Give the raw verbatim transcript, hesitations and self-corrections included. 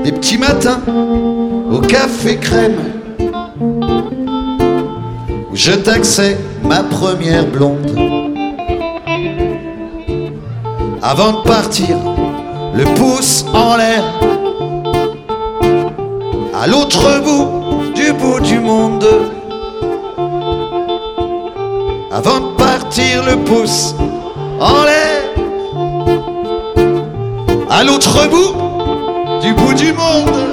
des petits matins au café crème où je taxais ma première blonde. Avant de partir, le pouce en l'air, à l'autre bout du bout du monde. Avant de partir, le pouce en l'air, à l'autre bout du bout du monde.